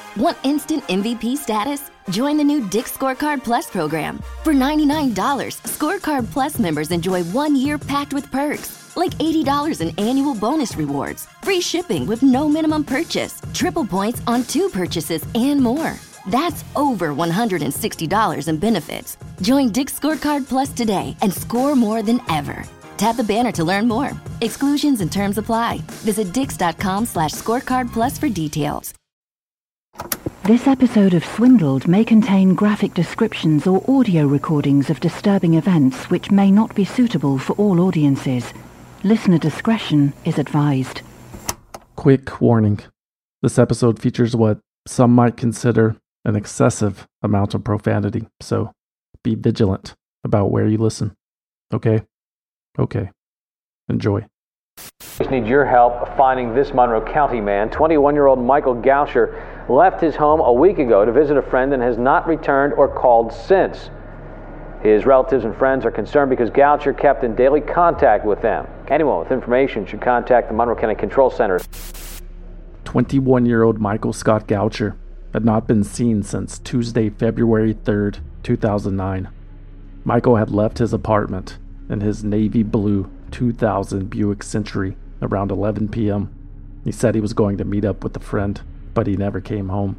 Want instant MVP status? Join the new Dick's Scorecard Plus program. For $99, Scorecard Plus members enjoy 1 year packed with perks, like $80 in annual bonus rewards, free shipping with no minimum purchase, triple points on 2 purchases, and more. That's over $160 in benefits. Join Dick's Scorecard Plus today and score more than ever. Tap the banner to learn more. Exclusions and terms apply. Visit dix.com/scorecardplus for details. This episode of Swindled may contain graphic descriptions or audio recordings of disturbing events which may not be suitable for all audiences. Listener discretion is advised. Quick warning. This episode features what some might consider an excessive amount of profanity, so be vigilant about where you listen. Okay? Okay. Enjoy. We need your help finding this Monroe County man. 21-year-old Michael Goucher left his home a week ago to visit a friend and has not returned or called since. His relatives and friends are concerned because Goucher kept in daily contact with them. Anyone with information should contact the Monroe County Control Center. 21-year-old Michael Scott Goucher had not been seen since Tuesday, February 3rd, 2009. Michael had left his apartment in his navy blue 2000 Buick Century around 11 p.m. He said he was going to meet up with a friend, but he never came home.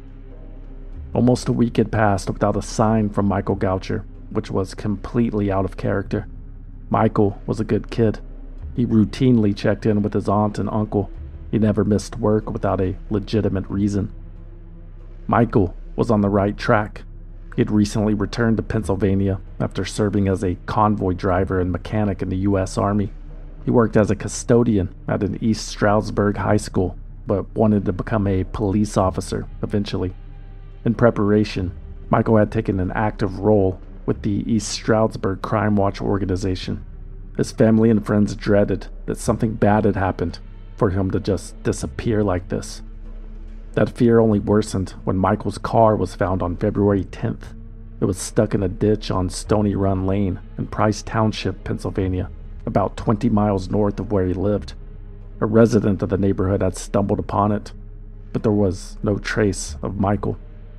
Almost a week had passed without a sign from Michael Goucher, which was completely out of character. Michael was a good kid. He routinely checked in with his aunt and uncle. He never missed work without a legitimate reason. Michael was on the right track. He had recently returned to Pennsylvania after serving as a convoy driver and mechanic in the U.S. Army. He worked as a custodian at an East Stroudsburg high school, but wanted to become a police officer eventually. In preparation, Michael had taken an active role with the East Stroudsburg Crime Watch organization. His family and friends dreaded that something bad had happened for him to just disappear like this. That fear only worsened when Michael's car was found on February 10th. It was stuck in a ditch on Stony Run Lane in Price Township, Pennsylvania, about 20 miles north of where he lived. A resident of the neighborhood had stumbled upon it, but there was no trace of Michael.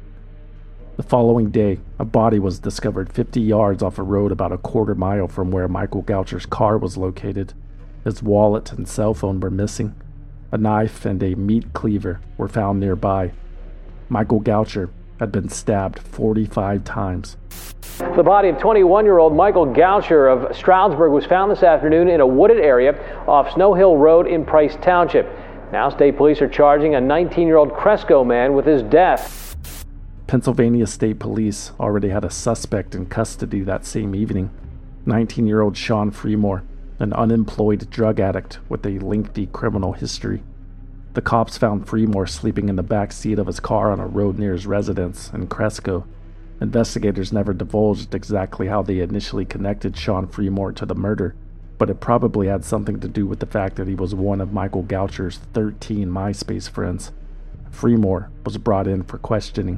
The following day, a body was discovered 50 yards off a road about a quarter mile from where Michael Goucher's car was located. His wallet and cell phone were missing. A knife and a meat cleaver were found nearby. Michael Goucher had been stabbed 45 times. The body of 21-year-old Michael Goucher of Stroudsburg was found this afternoon in a wooded area off Snow Hill Road in Price Township. Now state police are charging a 19-year-old Cresco man with his death. Pennsylvania State Police already had a suspect in custody that same evening, 19-year-old Sean Fremore, an unemployed drug addict with a lengthy criminal history. The cops found Fremore sleeping in the back seat of his car on a road near his residence in Cresco. Investigators never divulged exactly how they initially connected Sean Fremore to the murder, but it probably had something to do with the fact that he was one of Michael Goucher's 13 MySpace friends. Fremore was brought in for questioning.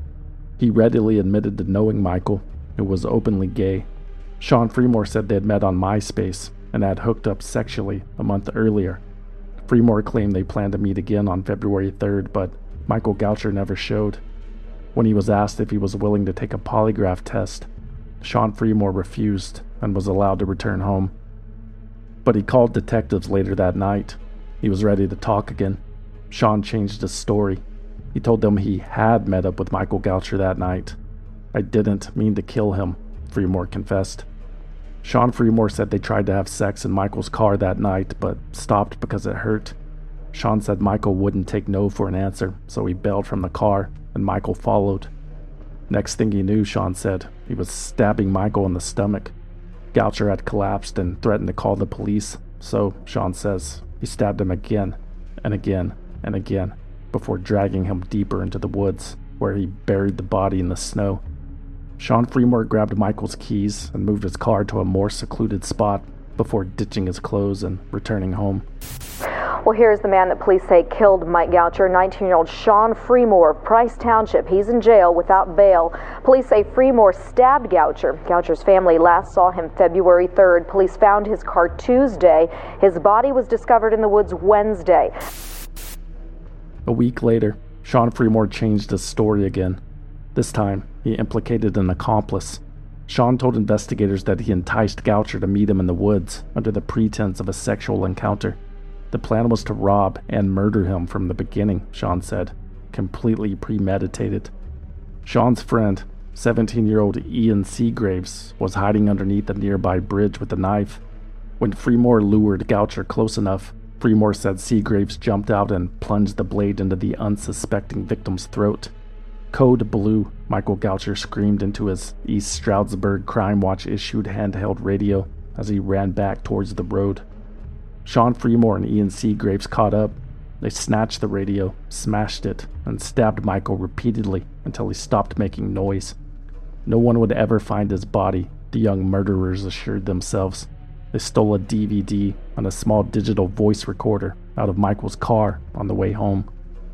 He readily admitted to knowing Michael, who was openly gay. Sean Fremore said they had met on MySpace and had hooked up sexually a month earlier. Fremore claimed they planned to meet again on February 3rd, but Michael Goucher never showed. When he was asked if he was willing to take a polygraph test, Sean Fremore refused and was allowed to return home. But he called detectives later that night. He was ready to talk again. Sean changed his story. He told them he had met up with Michael Goucher that night. "I didn't mean to kill him," Fremore confessed. Sean Fremore said they tried to have sex in Michael's car that night, but stopped because it hurt. Sean said Michael wouldn't take no for an answer, so he bailed from the car, and Michael followed. Next thing he knew, Sean said, he was stabbing Michael in the stomach. Goucher had collapsed and threatened to call the police, so, Sean says, he stabbed him again, and again, and again, before dragging him deeper into the woods, where he buried the body in the snow. Sean Fremore grabbed Michael's keys and moved his car to a more secluded spot before ditching his clothes and returning home. Well, here's the man that police say killed Mike Goucher, 19-year-old Sean Fremore of Price Township. He's in jail without bail. Police say Fremore stabbed Goucher. Goucher's family last saw him February 3rd. Police found his car Tuesday. His body was discovered in the woods Wednesday. A week later, Sean Fremore changed his story again. This time, he implicated an accomplice. Sean told investigators that he enticed Goucher to meet him in the woods under the pretense of a sexual encounter. The plan was to rob and murder him from the beginning, Sean said, completely premeditated. Sean's friend, 17-year-old Ian Seagraves, was hiding underneath a nearby bridge with a knife. When Fremore lured Goucher close enough, Fremore said Seagraves jumped out and plunged the blade into the unsuspecting victim's throat. Code Blue, Michael Goucher screamed into his East Stroudsburg Crime Watch issued handheld radio as he ran back towards the road. Sean Fremore and Ian Seagraves caught up. They snatched the radio, smashed it, and stabbed Michael repeatedly until he stopped making noise. No one would ever find his body, the young murderers assured themselves. They stole a DVD and a small digital voice recorder out of Michael's car on the way home.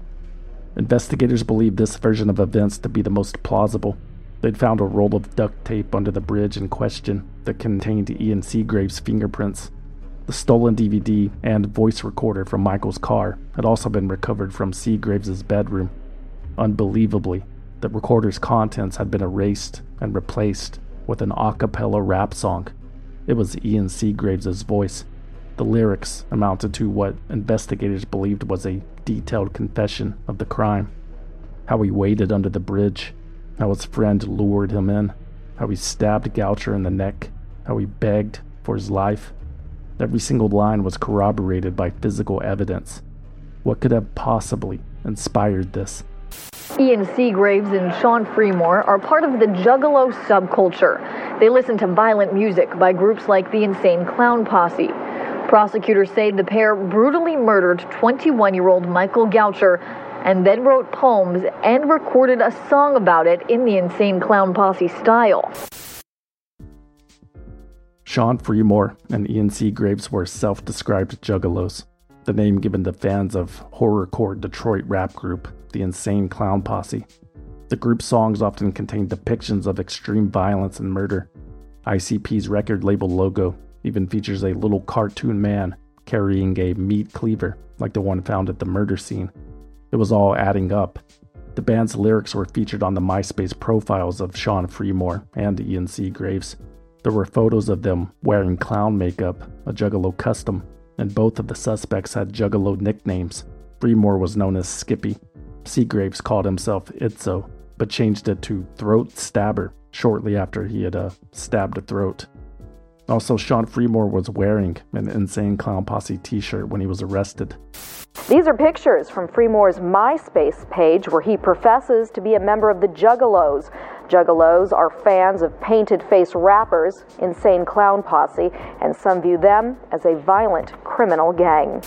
Investigators believe this version of events to be the most plausible. They'd found a roll of duct tape under the bridge in question that contained Ian Seagraves' fingerprints. The stolen DVD and voice recorder from Michael's car had also been recovered from Seagraves' bedroom. Unbelievably, the recorder's contents had been erased and replaced with an a cappella rap song. It was Ian Seagraves' voice. The lyrics amounted to what investigators believed was a detailed confession of the crime. How he waited under the bridge, how his friend lured him in, how he stabbed Goucher in the neck, how he begged for his life. Every single line was corroborated by physical evidence. What could have possibly inspired this? Ian Seagraves and Sean Fremore are part of the Juggalo subculture. They listen to violent music by groups like the Insane Clown Posse. Prosecutors say the pair brutally murdered 21-year-old Michael Goucher and then wrote poems and recorded a song about it in the Insane Clown Posse style. Sean Fremore and Ian Seagraves were self-described juggalos, the name given to fans of horrorcore Detroit rap group, the Insane Clown Posse. The group's songs often contain depictions of extreme violence and murder. ICP's record label logo even features a little cartoon man carrying a meat cleaver like the one found at the murder scene. It was all adding up. The band's lyrics were featured on the MySpace profiles of Sean Fremore and Ian Seagraves. There were photos of them wearing clown makeup, a Juggalo custom, and both of the suspects had Juggalo nicknames. Fremore was known as Skippy. Seagraves called himself Itzo, but changed it to Throat Stabber shortly after he had stabbed a throat. Also, Sean Fremore was wearing an Insane Clown Posse t-shirt when he was arrested. These are pictures from Fremore's MySpace page where he professes to be a member of the Juggalos. Juggalos are fans of painted-face rappers, Insane Clown Posse, and some view them as a violent criminal gang.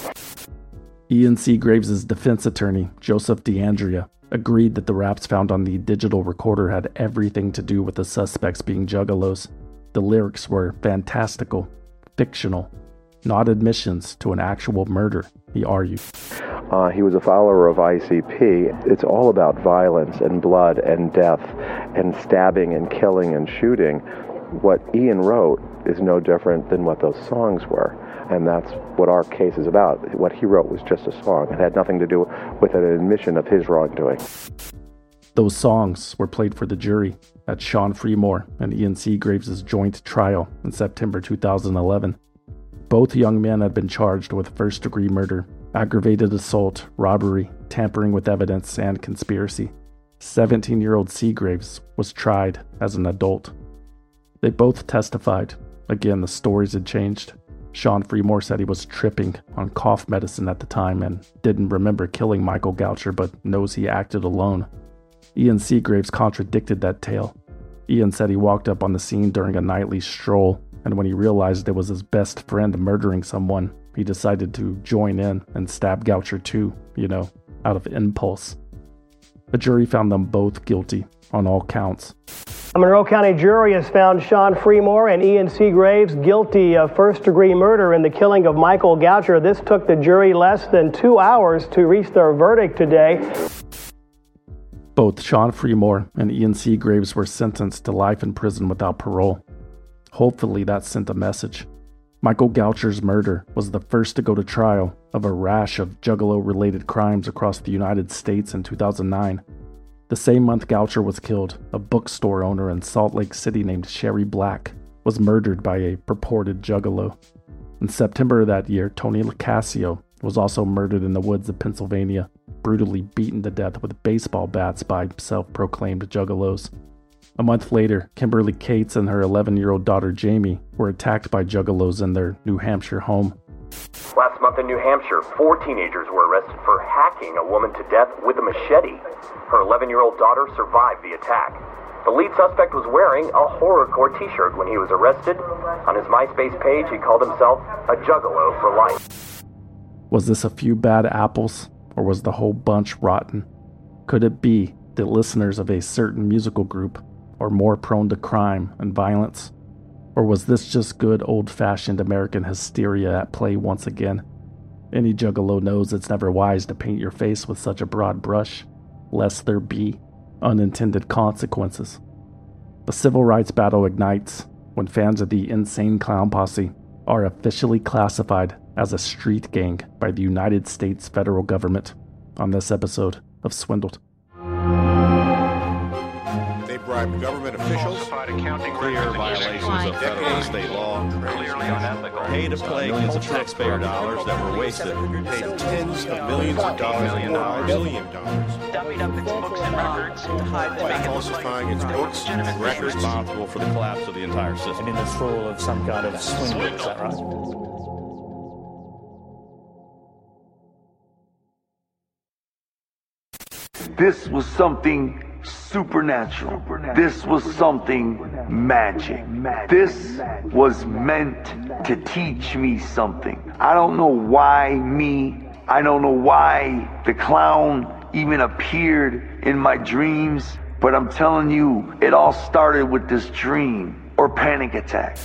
Ian Seagraves' defense attorney, Joseph DeAndrea, agreed that the raps found on the digital recorder had everything to do with the suspects being Juggalos. The lyrics were fantastical, fictional, not admissions to an actual murder, he argued. He was a follower of ICP. It's all about violence and blood and death and stabbing and killing and shooting. What Ian wrote is no different than what those songs were. And that's what our case is about. What he wrote was just a song. It had nothing to do with an admission of his wrongdoing. Those songs were played for the jury at Sean Fremore and Ian Seagraves' joint trial in September 2011. Both young men had been charged with first-degree murder, aggravated assault, robbery, tampering with evidence, and conspiracy. 17-year-old Seagraves was tried as an adult. They both testified. Again, the stories had changed. Sean Fremore said he was tripping on cough medicine at the time and didn't remember killing Michael Goucher, but knows he acted alone. Ian Seagraves contradicted that tale. Ian said he walked up on the scene during a nightly stroll, and when he realized it was his best friend murdering someone, he decided to join in and stab Goucher too, out of impulse. The jury found them both guilty on all counts. A Monroe County jury has found Sean Fremore and Ian Seagraves guilty of first-degree murder in the killing of Michael Goucher. This took the jury less than 2 hours to reach their verdict today. Both Sean Fremore and Ian Seagraves were sentenced to life in prison without parole. Hopefully that sent a message. Michael Goucher's murder was the first to go to trial of a rash of Juggalo-related crimes across the United States in 2009. The same month Goucher was killed, a bookstore owner in Salt Lake City named Sherry Black was murdered by a purported Juggalo. In September of that year, Tony LaCasio was also murdered in the woods of Pennsylvania, brutally beaten to death with baseball bats by self-proclaimed Juggalos. A month later, Kimberly Cates and her 11-year-old daughter Jamie were attacked by Juggalos in their New Hampshire home. Last month in New Hampshire, 4 teenagers were arrested for hacking a woman to death with a machete. Her 11-year-old daughter survived the attack. The lead suspect was wearing a horrorcore t-shirt when he was arrested. On his MySpace page, he called himself a Juggalo for life. Was this a few bad apples, or was the whole bunch rotten? Could it be that listeners of a certain musical group are more prone to crime and violence? Or was this just good old-fashioned American hysteria at play once again? Any Juggalo knows it's never wise to paint your face with such a broad brush, lest there be unintended consequences. The civil rights battle ignites when fans of the Insane Clown Posse are officially classified as a street gang by the United States federal government on this episode of Swindled. They bribed government officials, clear violations of federal and state law, paid to play millions of taxpayer dollars that were wasted, paid tens of millions of dollars, $1 billion, dummied up its books and records to hide the falsifying its books and records, responsible for the collapse of the entire system. And in this role of some kind of swindler, is that right? This was something supernatural. This was something magic. This was meant to teach me something. I don't know why me. I don't know why the clown even appeared in my dreams, but I'm telling you, it all started with this dream or panic attack.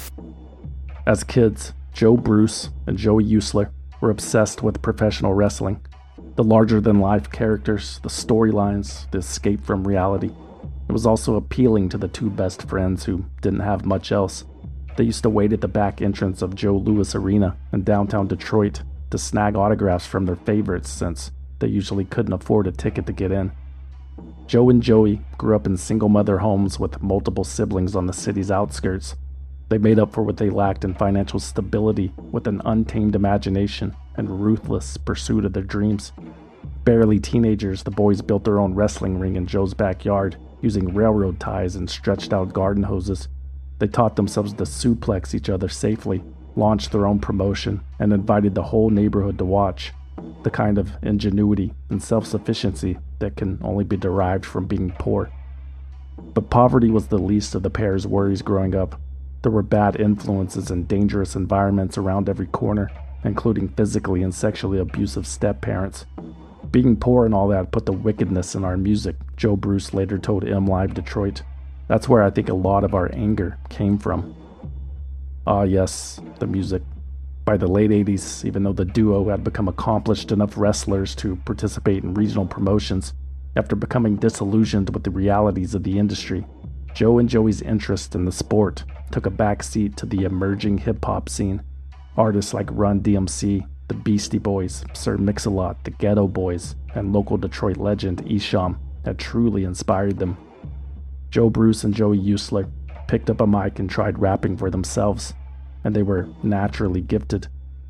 As kids, Joe Bruce and Joey Usler were obsessed with professional wrestling. The larger-than-life characters, the storylines, the escape from reality. It was also appealing to the two best friends who didn't have much else. They used to wait at the back entrance of Joe Louis Arena in downtown Detroit to snag autographs from their favorites since they usually couldn't afford a ticket to get in. Joe and Joey grew up in single-mother homes with multiple siblings on the city's outskirts. They made up for what they lacked in financial stability with an untamed imagination and ruthless pursuit of their dreams. Barely teenagers, the boys built their own wrestling ring in Joe's backyard using railroad ties and stretched-out garden hoses. They taught themselves to suplex each other safely, launched their own promotion, and invited the whole neighborhood to watch. The kind of ingenuity and self-sufficiency that can only be derived from being poor. But poverty was the least of the pair's worries growing up. There were bad influences and dangerous environments around every corner, including physically and sexually abusive step-parents. Being poor and all that put the wickedness in our music, Joe Bruce later told MLive Detroit. That's where I think a lot of our anger came from. Ah yes, the music. By the late 80s, even though the duo had become accomplished enough wrestlers to participate in regional promotions, after becoming disillusioned with the realities of the industry, Joe and Joey's interest in the sport took a backseat to the emerging hip-hop scene. Artists like Run DMC, the Beastie Boys, Sir Mix-a-Lot, the Ghetto Boys, and local Detroit legend Esham had truly inspired them. Joe Bruce and Joey Usler picked up a mic and tried rapping for themselves, and they were naturally gifted.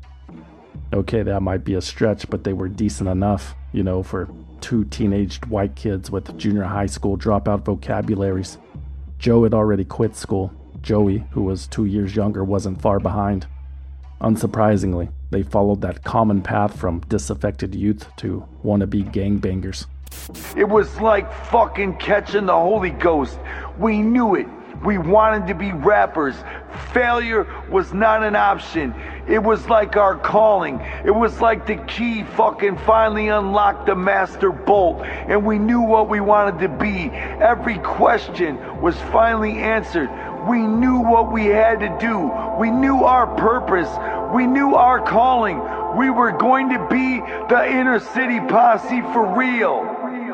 Okay, that might be a stretch, but they were decent enough, for two teenaged white kids with junior high school dropout vocabularies. Joe had already quit school. Joey, who was 2 years younger, wasn't far behind. Unsurprisingly, they followed that common path from disaffected youth to wannabe gangbangers. It was like fucking catching the Holy Ghost. We knew it. We wanted to be rappers. Failure was not an option. It was like our calling. It was like the key fucking finally unlocked the master bolt, and we knew what we wanted to be. Every question was finally answered. We knew what we had to do. We knew our purpose. We knew our calling. We were going to be the Inner City Posse for real.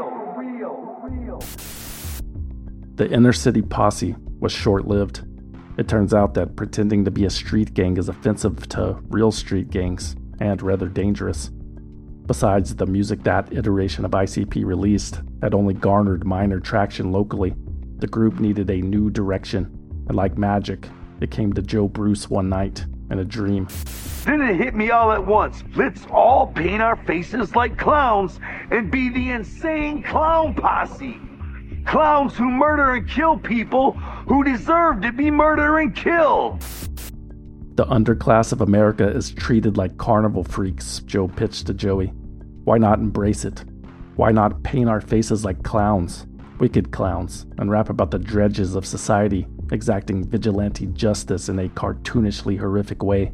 The Inner City Posse was short-lived. It turns out that pretending to be a street gang is offensive to real street gangs and rather dangerous. Besides, the music that iteration of ICP released had only garnered minor traction locally. The group needed a new direction, and like magic, it came to Joe Bruce one night in a dream. Then it hit me all at once. Let's all paint our faces like clowns and be the insane clown posse. Clowns who murder and kill people who deserve to be murdered and killed. The underclass of America is treated like carnival freaks, Joe pitched to Joey. Why not embrace it? Why not paint our faces like clowns, wicked clowns, and rap about the dredges of society, exacting vigilante justice in a cartoonishly horrific way?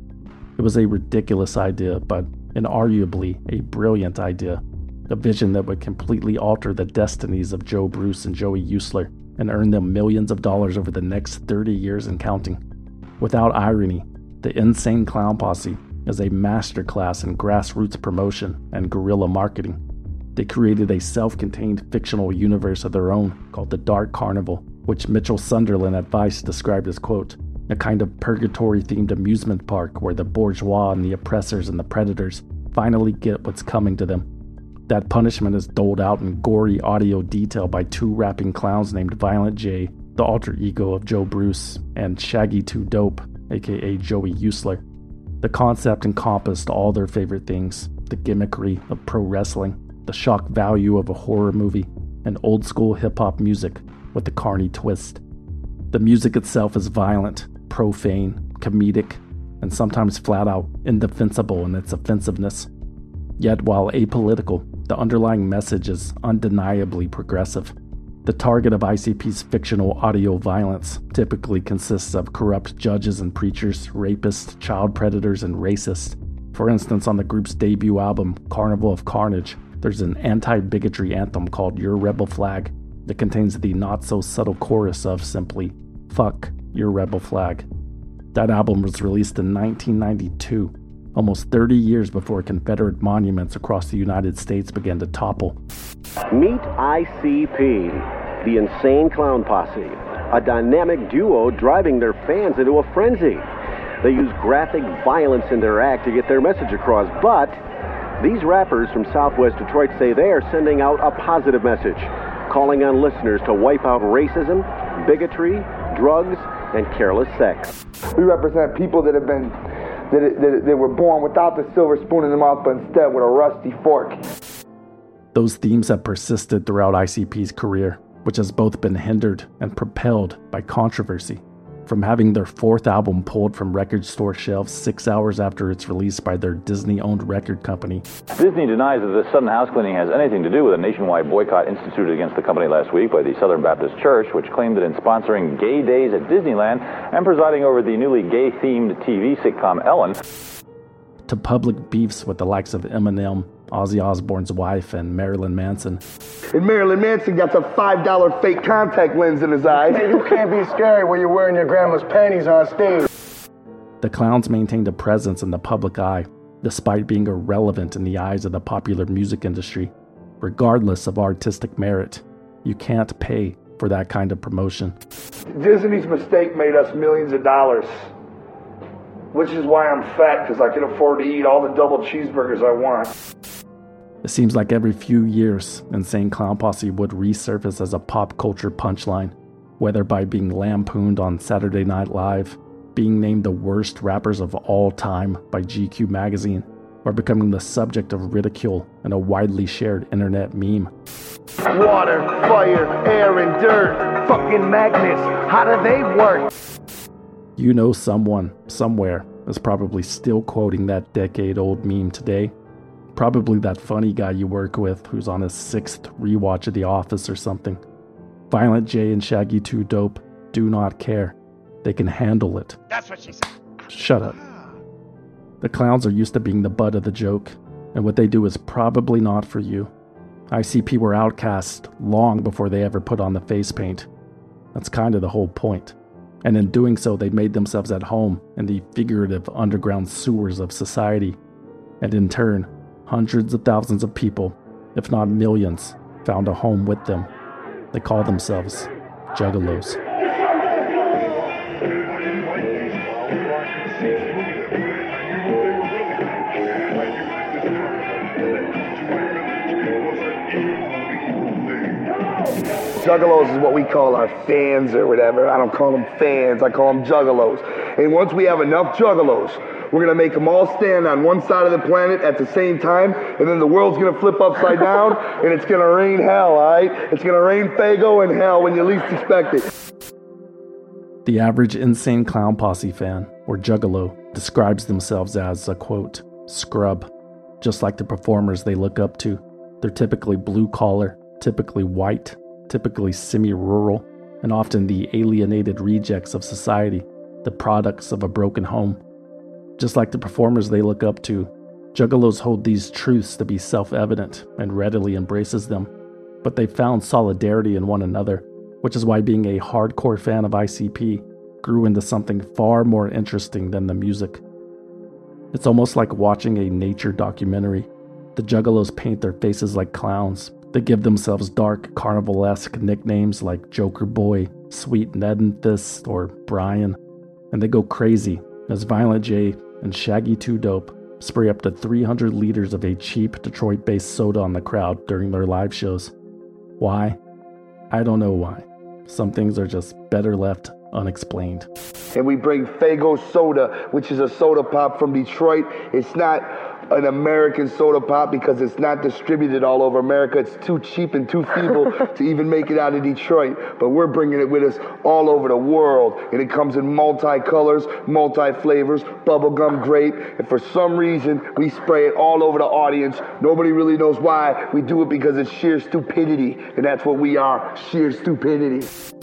It was a ridiculous idea, but inarguably a brilliant idea. A vision that would completely alter the destinies of Joe Bruce and Joey Usler and earn them millions of dollars over the next 30 years and counting. Without irony, the Insane Clown Posse is a masterclass in grassroots promotion and guerrilla marketing. They created a self-contained fictional universe of their own called the Dark Carnival, which Mitchell Sunderland at Vice described as, quote, a kind of purgatory-themed amusement park where the bourgeois and the oppressors and the predators finally get what's coming to them. That punishment is doled out in gory audio detail by two rapping clowns named Violent J, the alter ego of Joe Bruce, and Shaggy 2 Dope, aka Joey Usler. The concept encompassed all their favorite things: the gimmickry of pro wrestling, the shock value of a horror movie, and old school hip-hop music with the carny twist. The music itself is violent, profane, comedic, and sometimes flat-out indefensible in its offensiveness. Yet while apolitical, the underlying message is undeniably progressive. The target of ICP's fictional audio violence typically consists of corrupt judges and preachers, rapists, child predators, and racists. For instance, on the group's debut album, Carnival of Carnage, there's an anti-bigotry anthem called Your Rebel Flag that contains the not-so-subtle chorus of simply, fuck your rebel flag. That album was released in 1992, almost 30 years before Confederate monuments across the United States began to topple. Meet ICP, the Insane Clown Posse, a dynamic duo driving their fans into a frenzy. They use graphic violence in their act to get their message across, but these rappers from Southwest Detroit say they are sending out a positive message, calling on listeners to wipe out racism, bigotry, drugs, and careless sex. We represent people that have been that were born without the silver spoon in their mouth, but instead with a rusty fork. Those themes have persisted throughout ICP's career, which has both been hindered and propelled by controversy. From having their fourth album pulled from record store shelves 6 hours after its release by their Disney-owned record company. Disney denies that this sudden house cleaning has anything to do with a nationwide boycott instituted against the company last week by the Southern Baptist Church, which claimed that in sponsoring Gay Days at Disneyland and presiding over the newly gay-themed TV sitcom Ellen, to public beefs with the likes of Eminem, Ozzy Osbourne's wife, and Marilyn Manson. And Marilyn Manson got a $5 fake contact lens in his eye. Hey, you can't be scary when you're wearing your grandma's panties on stage. The clowns maintained a presence in the public eye, despite being irrelevant in the eyes of the popular music industry. Regardless of artistic merit, you can't pay for that kind of promotion. Disney's mistake made us millions of dollars. Which is why I'm fat, because I can afford to eat all the double cheeseburgers I want. It seems like every few years, Insane Clown Posse would resurface as a pop culture punchline, whether by being lampooned on Saturday Night Live, being named the worst rappers of all time by GQ magazine, or becoming the subject of ridicule and a widely shared internet meme. Water, fire, air, and dirt. Fucking magnets. How do they work? You know someone, somewhere, is probably still quoting that decade-old meme today. Probably that funny guy you work with who's on his 6th rewatch of The Office or something. Violent J and Shaggy 2 Dope do not care. They can handle it. That's what she said. Shut up. The clowns are used to being the butt of the joke, and what they do is probably not for you. ICP were outcast long before they ever put on the face paint. That's kind of the whole point. And in doing so, they made themselves at home in the figurative underground sewers of society. And in turn, hundreds of thousands of people, if not millions, found a home with them. They call themselves Juggalos. Juggalos is what we call our fans or whatever. I don't call them fans, I call them juggalos. And once we have enough juggalos, we're going to make them all stand on one side of the planet at the same time, and then the world's going to flip upside down, and it's going to rain hell, all right? It's going to rain Faygo and hell when you least expect it. The average Insane Clown Posse fan, or juggalo, describes themselves as a, quote, scrub. Just like the performers they look up to, they're typically blue-collar, typically white, typically semi-rural, and often the alienated rejects of society, the products of a broken home. Just like the performers they look up to, juggalos hold these truths to be self-evident and readily embraces them, but they found solidarity in one another, which is why being a hardcore fan of ICP grew into something far more interesting than the music. It's almost like watching a nature documentary. The juggalos paint their faces like clowns. They give themselves dark, carnivalesque nicknames like Joker Boy, Sweet Nedenthes, or Brian, and they go crazy as Violent J and Shaggy 2 Dope spray up to 300 liters of a cheap Detroit-based soda on the crowd during their live shows. Why? I don't know why. Some things are just better left unexplained. And we bring Faygo soda, which is a soda pop from Detroit. It's not an American soda pop because it's not distributed all over America. It's too cheap and too feeble to even make it out of Detroit. But we're bringing it with us all over the world. And it comes in multi-colors, multi-flavors, bubblegum grape. And for some reason, we spray it all over the audience. Nobody really knows why. We do it because it's sheer stupidity. And that's what we are, sheer stupidity.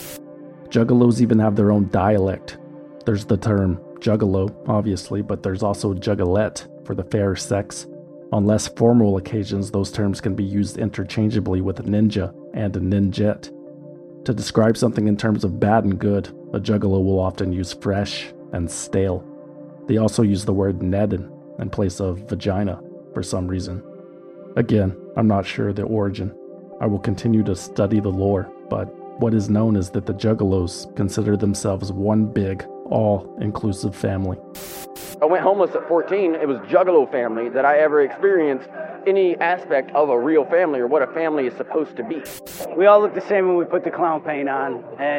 Juggalos even have their own dialect. There's the term juggalo, obviously, but there's also juggalette for the fair sex. On less formal occasions, those terms can be used interchangeably with ninja and ninjette. To describe something in terms of bad and good, a juggalo will often use fresh and stale. They also use the word nedden in place of vagina for some reason. Again, I'm not sure the origin. I will continue to study the lore, but what is known is that the juggalos consider themselves one big, all-inclusive family. I went homeless at 14. It was juggalo family that I ever experienced any aspect of a real family or what a family is supposed to be. We all look the same when we put the clown paint on, and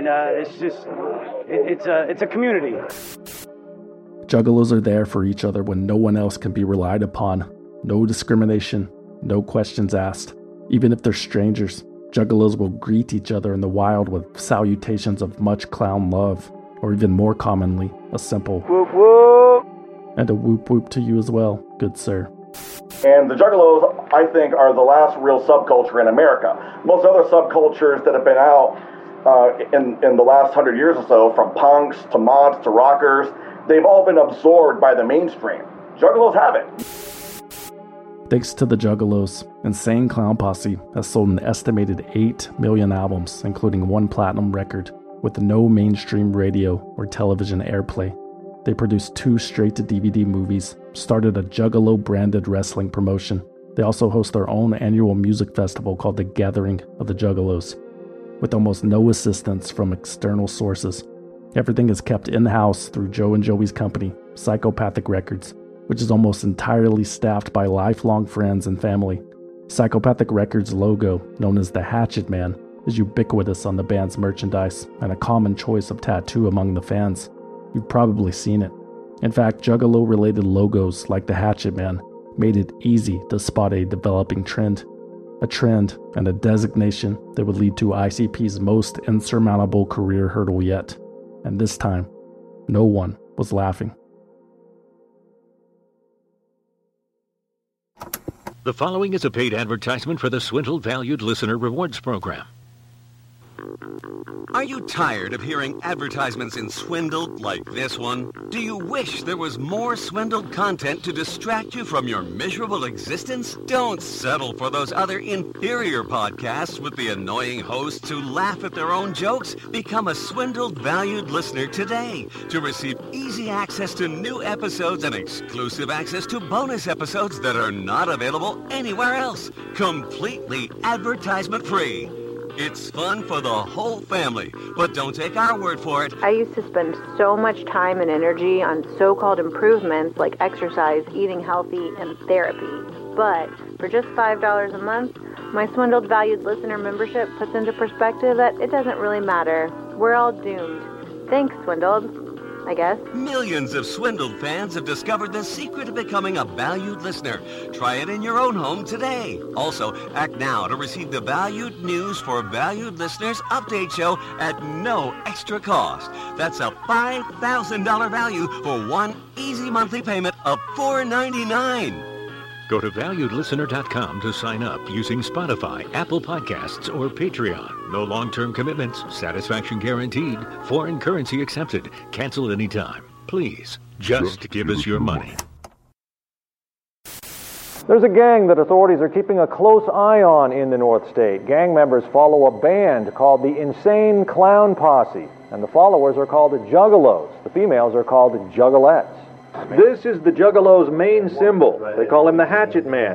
it's a community. Juggalos are there for each other when no one else can be relied upon. No discrimination, no questions asked. Even if they're strangers, juggalos will greet each other in the wild with salutations of much clown love, or even more commonly, a simple whoop whoop, and a whoop whoop to you as well, good sir. And the juggalos, I think, are the last real subculture in America. Most other subcultures that have been out in the last 100 years or so, from punks to mods to rockers, they've all been absorbed by the mainstream. Juggalos have it. Thanks to the Juggalos, Insane Clown Posse has sold an estimated 8 million albums, including 1 platinum record, with no mainstream radio or television airplay. They produced 2 straight-to-DVD movies, started a Juggalo-branded wrestling promotion. They also host their own annual music festival called The Gathering of the Juggalos, with almost no assistance from external sources. Everything is kept in-house through Joe and Joey's company, Psychopathic Records, which is almost entirely staffed by lifelong friends and family. Psychopathic Records' logo, known as the Hatchet Man, is ubiquitous on the band's merchandise and a common choice of tattoo among the fans. You've probably seen it. In fact, Juggalo-related logos like the Hatchet Man made it easy to spot a developing trend. A trend and a designation that would lead to ICP's most insurmountable career hurdle yet. And this time, no one was laughing. The following is a paid advertisement for the Swindled Valued Listener Rewards Program. Are you tired of hearing advertisements in Swindled like this one? Do you wish there was more Swindled content to distract you from your miserable existence? Don't settle for those other inferior podcasts with the annoying hosts who laugh at their own jokes. Become a Swindled Valued Listener today to receive easy access to new episodes and exclusive access to bonus episodes that are not available anywhere else. Completely advertisement-free. It's fun for the whole family, but don't take our word for it. I used to spend so much time and energy on so-called improvements like exercise, eating healthy, and therapy. But for just $5 a month, My swindled valued listener membership puts into perspective that it doesn't really matter. We're all doomed. Thanks, Swindled. I guess. Millions of Swindled fans have discovered the secret of becoming a valued listener. Try it in your own home today. Also, act now to receive the Valued News for Valued Listeners update show at no extra cost. That's a $5,000 value for one easy monthly payment of $4.99. Go to valuedlistener.com to sign up using Spotify, Apple Podcasts, or Patreon. No long-term commitments, satisfaction guaranteed, foreign currency accepted, cancel anytime. Please, just give us your money. There's a gang that authorities are keeping a close eye on in the North State. Gang members follow a band called the Insane Clown Posse, and the followers are called the Juggalos. The females are called the Juggalettes. This is the Juggalo's main symbol. They call him the Hatchet Man.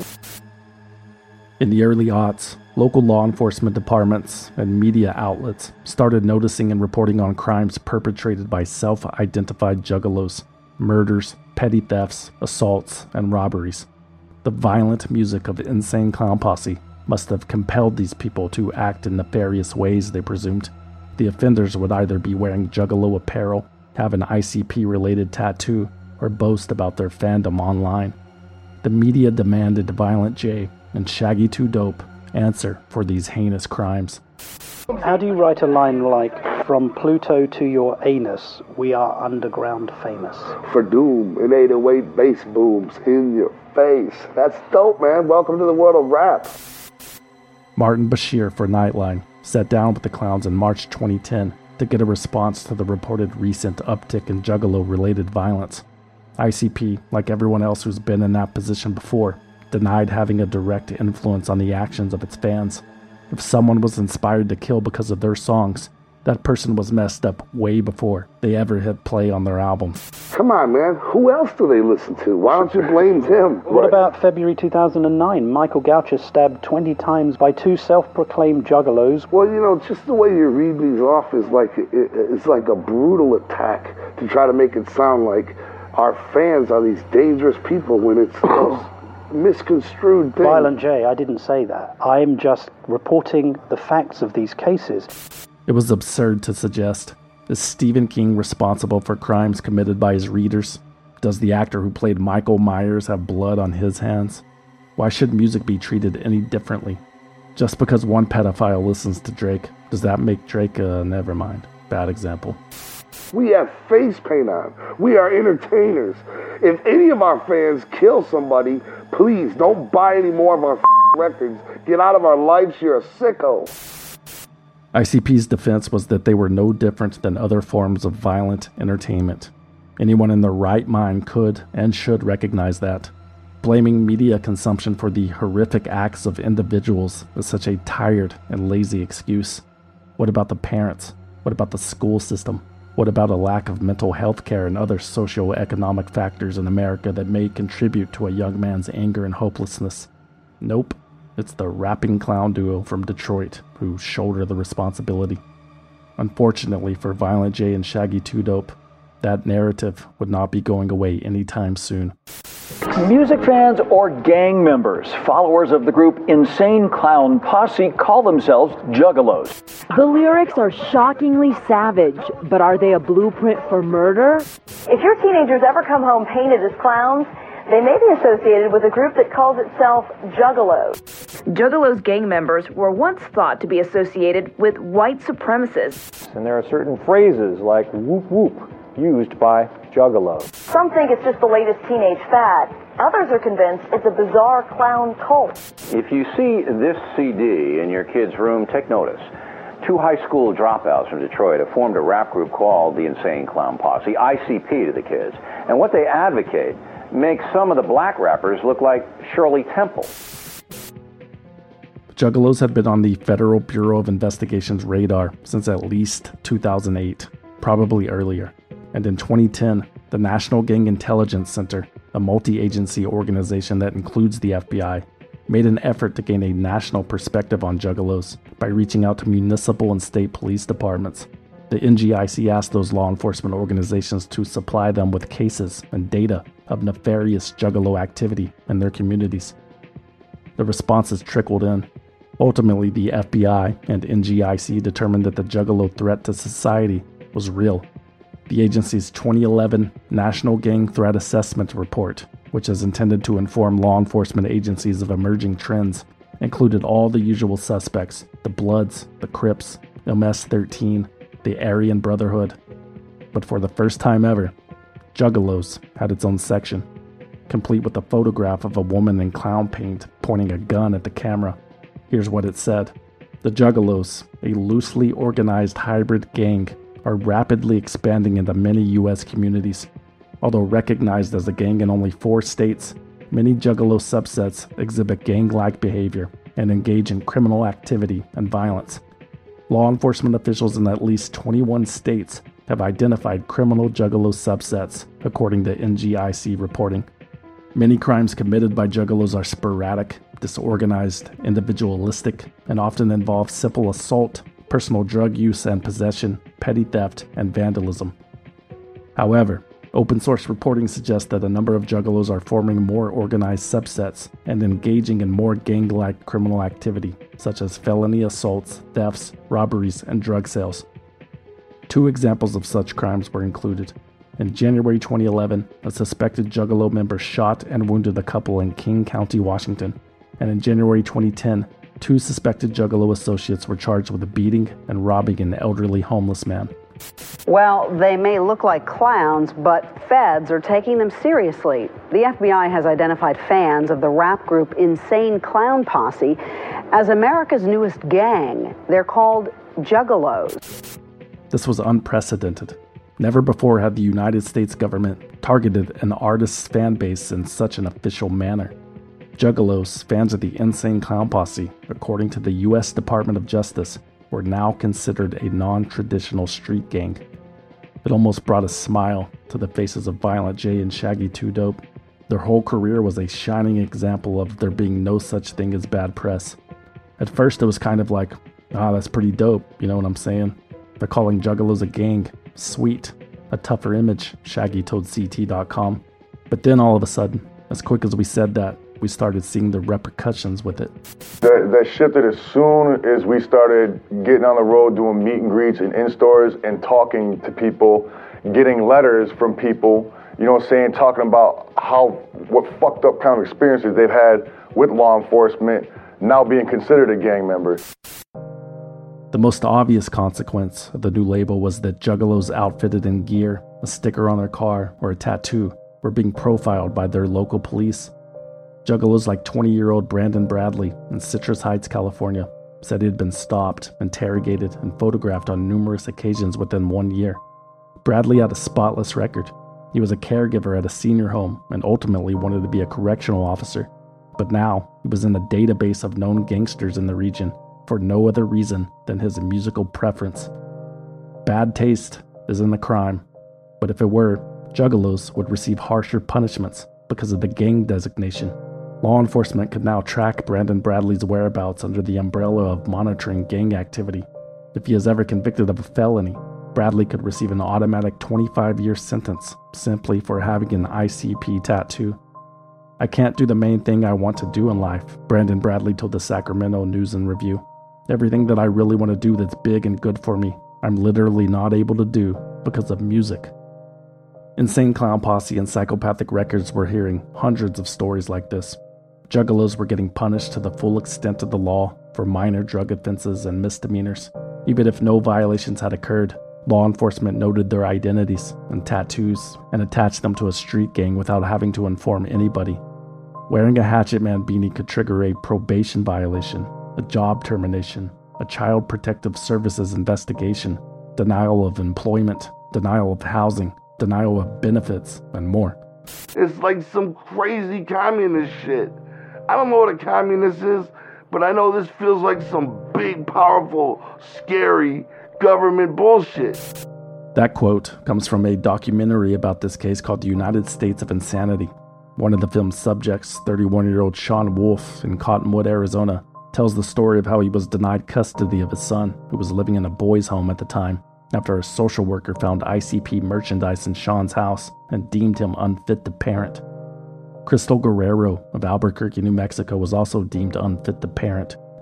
In the early aughts, local law enforcement departments and media outlets started noticing and reporting on crimes perpetrated by self-identified juggalos, murders, petty thefts, assaults, and robberies. The violent music of the Insane Clown Posse must have compelled these people to act in nefarious ways, they presumed. The offenders would either be wearing juggalo apparel, have an ICP-related tattoo, or boast about their fandom online. The media demanded Violent J and Shaggy 2 Dope answer for these heinous crimes. How do you write a line like, "From Pluto to your anus, we are underground famous"? For doom and 808 bass booms in your face. That's dope, man. Welcome to the world of rap. Martin Bashir for Nightline sat down with the clowns in March 2010 to get a response to the reported recent uptick in juggalo-related violence. ICP, like everyone else who's been in that position before, denied having a direct influence on the actions of its fans. If someone was inspired to kill because of their songs, that person was messed up way before they ever hit play on their album. Come on, man. Who else do they listen to? Why don't you blame him? What about February 2009? Michael Goucher stabbed 20 times by two self-proclaimed juggalos. Well, you know, just the way you read these off is like it's like a brutal attack to try to make it sound like our fans are these dangerous people when it's misconstrued thing. Violent J, I didn't say that. I'm just reporting the facts of these cases. It was absurd to suggest. Is Stephen King responsible for crimes committed by his readers? Does the actor who played Michael Myers have blood on his hands? Why should music be treated any differently? Just because one pedophile listens to Drake, does that make Drake never mind? Bad example. We have face paint on. We are entertainers. If any of our fans kill somebody, please don't buy any more of our records. Get out of our lives. You're a sicko. ICP's defense was that they were no different than other forms of violent entertainment. Anyone in their right mind could and should recognize that. Blaming media consumption for the horrific acts of individuals is such a tired and lazy excuse. What about the parents? What about the school system? What about a lack of mental health care and other socio-economic factors in America that may contribute to a young man's anger and hopelessness? Nope. It's the rapping clown duo from Detroit who shoulder the responsibility. Unfortunately for Violent J and Shaggy 2 Dope, that narrative would not be going away anytime soon. Music fans or gang members, followers of the group Insane Clown Posse, call themselves Juggalos. The lyrics are shockingly savage, but are they a blueprint for murder? If your teenagers ever come home painted as clowns, they may be associated with a group that calls itself Juggalos. Juggalos gang members were once thought to be associated with white supremacists. And there are certain phrases like whoop whoop used by Juggalos. Some think it's just the latest teenage fad. Others are convinced it's a bizarre clown cult. If you see this CD in your kid's room, take notice. Two high school dropouts from Detroit have formed a rap group called the Insane Clown Posse, ICP to the kids. And what they advocate makes some of the black rappers look like Shirley Temple. Juggalos had been on the Federal Bureau of Investigation's radar since at least 2008, probably earlier. And in 2010, the National Gang Intelligence Center, a multi-agency organization that includes the FBI, made an effort to gain a national perspective on Juggalos by reaching out to municipal and state police departments. The NGIC asked those law enforcement organizations to supply them with cases and data of nefarious Juggalo activity in their communities. The responses trickled in. Ultimately, the FBI and NGIC determined that the Juggalo threat to society was real. The agency's 2011 National Gang Threat Assessment Report, which is intended to inform law enforcement agencies of emerging trends, included all the usual suspects: the Bloods, the Crips, MS-13, the Aryan Brotherhood. But for the first time ever, Juggalos had its own section, complete with a photograph of a woman in clown paint pointing a gun at the camera. Here's what it said. The Juggalos, a loosely organized hybrid gang, are rapidly expanding into many U.S. communities. Although recognized as a gang in only 4 states, many Juggalo subsets exhibit gang-like behavior and engage in criminal activity and violence. Law enforcement officials in at least 21 states have identified criminal Juggalo subsets, according to NGIC reporting. Many crimes committed by Juggalos are sporadic, disorganized, individualistic, and often involve simple assault, personal drug use and possession, petty theft, and vandalism. However, open source reporting suggests that a number of Juggalos are forming more organized subsets and engaging in more gang-like criminal activity, such as felony assaults, thefts, robberies, and drug sales. 2 examples of such crimes were included. In January 2011, a suspected Juggalo member shot and wounded a couple in King County, Washington. And in January 2010, 2 suspected Juggalo associates were charged with beating and robbing an elderly homeless man. Well, they may look like clowns, but feds are taking them seriously. The FBI has identified fans of the rap group Insane Clown Posse as America's newest gang. They're called Juggalos. This was unprecedented. Never before had the United States government targeted an artist's fan base in such an official manner. Juggalos, fans of the Insane Clown Posse, according to the U.S. Department of Justice, were now considered a non-traditional street gang. It almost brought a smile to the faces of Violent J and Shaggy 2 Dope. Their whole career was a shining example of there being no such thing as bad press. At first it was kind of like, that's pretty dope, you know what I'm saying? They're calling Juggalos a gang. Sweet. A tougher image, Shaggy told CT.com. But then all of a sudden, as quick as we said that, we started seeing the repercussions with it. That shifted as soon as we started getting on the road, doing meet and greets and in-stores and talking to people, getting letters from people, you know what I'm saying, talking about what fucked up kind of experiences they've had with law enforcement, now being considered a gang member. The most obvious consequence of the new label was that Juggalos outfitted in gear, a sticker on their car, or a tattoo were being profiled by their local police. Juggalos like 20-year-old Brandon Bradley in Citrus Heights, California, said he had been stopped, interrogated, and photographed on numerous occasions within 1 year. Bradley had a spotless record. He was a caregiver at a senior home and ultimately wanted to be a correctional officer. But now, he was in a database of known gangsters in the region for no other reason than his musical preference. Bad taste isn't a crime, but if it were, Juggalos would receive harsher punishments because of the gang designation. Law enforcement could now track Brandon Bradley's whereabouts under the umbrella of monitoring gang activity. If he is ever convicted of a felony, Bradley could receive an automatic 25-year sentence simply for having an ICP tattoo. I can't do the main thing I want to do in life, Brandon Bradley told the Sacramento News and Review. Everything that I really want to do that's big and good for me, I'm literally not able to do because of music. Insane Clown Posse and Psychopathic Records were hearing hundreds of stories like this. Juggalos were getting punished to the full extent of the law for minor drug offenses and misdemeanors. Even if no violations had occurred, law enforcement noted their identities and tattoos and attached them to a street gang without having to inform anybody. Wearing a Hatchet Man beanie could trigger a probation violation, a job termination, a child protective services investigation, denial of employment, denial of housing, denial of benefits, and more. It's like some crazy communist shit. I don't know what a communist is, but I know this feels like some big, powerful, scary government bullshit. That quote comes from a documentary about this case called The United States of Insanity. One of the film's subjects, 31-year-old Sean Wolf in Cottonwood, Arizona, tells the story of how he was denied custody of his son, who was living in a boys' home at the time, after a social worker found ICP merchandise in Sean's house and deemed him unfit to parent. Crystal Guerrero of Albuquerque, New Mexico, was also deemed unfit to parent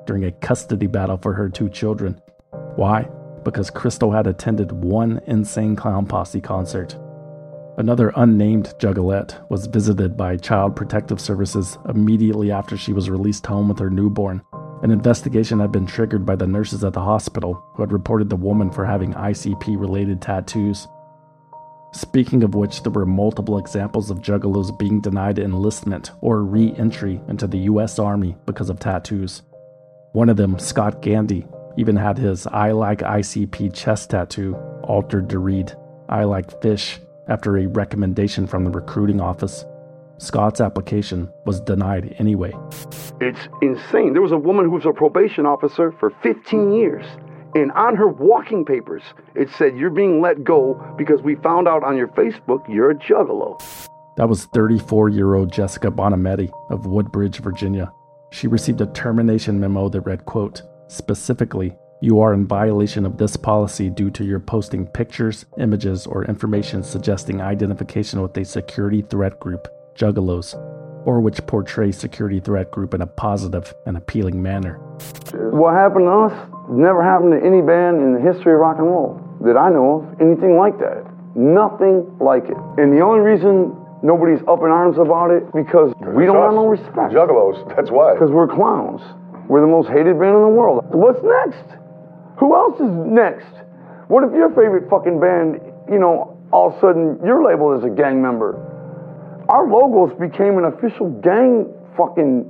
during a custody battle for her 2 children. Why? Because Crystal had attended one Insane Clown Posse concert. Another unnamed juggalette was visited by Child Protective Services immediately after she was released home with her newborn. An investigation had been triggered by the nurses at the hospital, who had reported the woman for having ICP-related tattoos. Speaking of which, there were multiple examples of juggalos being denied enlistment or re-entry into the U.S. Army because of tattoos. One of them, Scott Gandy, even had his I Like ICP chest tattoo altered to read I Like Fish after a recommendation from the recruiting office. Scott's application was denied anyway. It's insane. There was a woman who was a probation officer for 15 years. And on her walking papers, it said, "You're being let go because we found out on your Facebook you're a juggalo." That was 34-year-old Jessica Bonametti of Woodbridge, Virginia. She received a termination memo that read, quote, "Specifically, you are in violation of this policy due to your posting pictures, images, or information suggesting identification with a security threat group, juggalos, or which portray security threat group in a positive and appealing manner." What happened to us never happened to any band in the history of rock and roll that I know of, anything like that. Nothing like it. And the only reason nobody's up in arms about it, because we don't have no respect. Juggalos, that's why. Because we're clowns. We're the most hated band in the world. What's next? Who else is next? What if your favorite fucking band, all of a sudden your label is a gang member? Our logos became an official gang fucking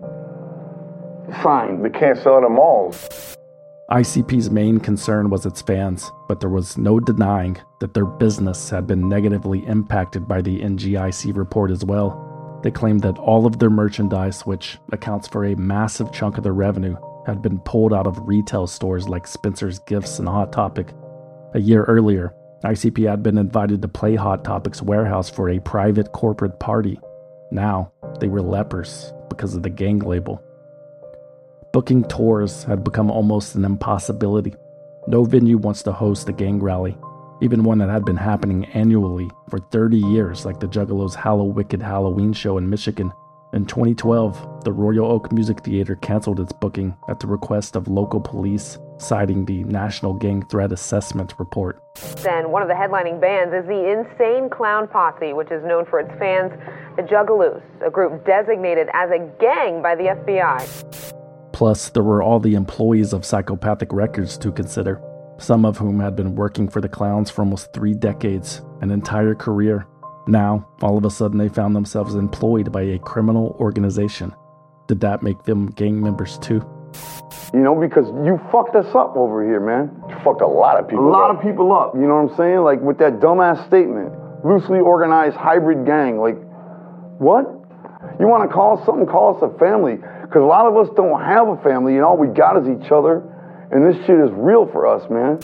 sign. They can't sell it at malls. ICP's main concern was its fans, but there was no denying that their business had been negatively impacted by the NGIC report as well. They claimed that all of their merchandise, which accounts for a massive chunk of their revenue, had been pulled out of retail stores like Spencer's Gifts and Hot Topic. A year earlier, ICP had been invited to play Hot Topic's warehouse for a private corporate party. Now, they were lepers because of the gang label. Booking tours had become almost an impossibility. No venue wants to host a gang rally, even one that had been happening annually for 30 years, like the Juggalos' Hallow-Wicked Halloween show in Michigan. In 2012, the Royal Oak Music Theater canceled its booking at the request of local police, citing the National Gang Threat Assessment Report. Then one of the headlining bands is the Insane Clown Posse, which is known for its fans, the Juggalos, a group designated as a gang by the FBI. Plus, there were all the employees of Psychopathic Records to consider, some of whom had been working for the Clowns for almost 3 decades, an entire career. Now, all of a sudden, they found themselves employed by a criminal organization. Did that make them gang members too? Because you fucked us up over here, man. You fucked a lot of people up. A lot of people up, you know what I'm saying? Like, with that dumbass statement, loosely organized hybrid gang, like, what? You want to call us something, call us a family. Because a lot of us don't have a family, and all we got is each other. And this shit is real for us, man.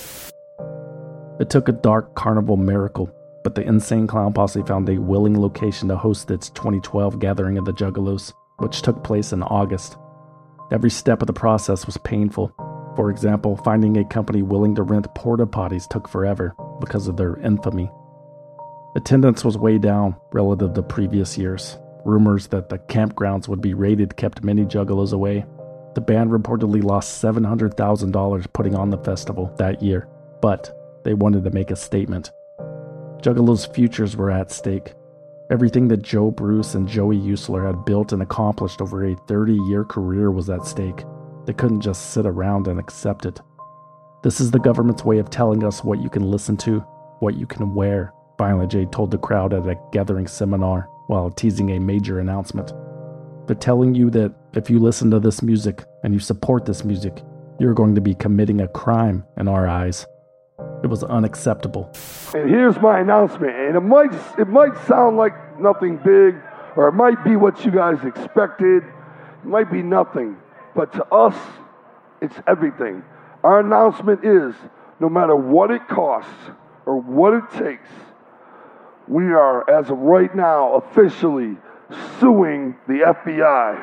It took a dark carnival miracle, but the Insane Clown Posse found a willing location to host its 2012 gathering of the Juggalos, which took place in August. Every step of the process was painful. For example, finding a company willing to rent porta potties took forever because of their infamy. Attendance was way down relative to previous years. Rumors that the campgrounds would be raided kept many juggalos away. The band reportedly lost $700,000 putting on the festival that year, but they wanted to make a statement. Juggalos' futures were at stake. Everything that Joe Bruce and Joey Usler had built and accomplished over a 30-year career was at stake. They couldn't just sit around and accept it. "This is the government's way of telling us what you can listen to, what you can wear," Violent J told the crowd at a gathering seminar while teasing a major announcement. "They're telling you that if you listen to this music and you support this music, you're going to be committing a crime in our eyes." It was unacceptable. And here's my announcement, and it might sound like nothing big, or it might be what you guys expected. It might be nothing, but to us, it's everything. Our announcement is, no matter what it costs or what it takes, we are, as of right now, officially suing the FBI.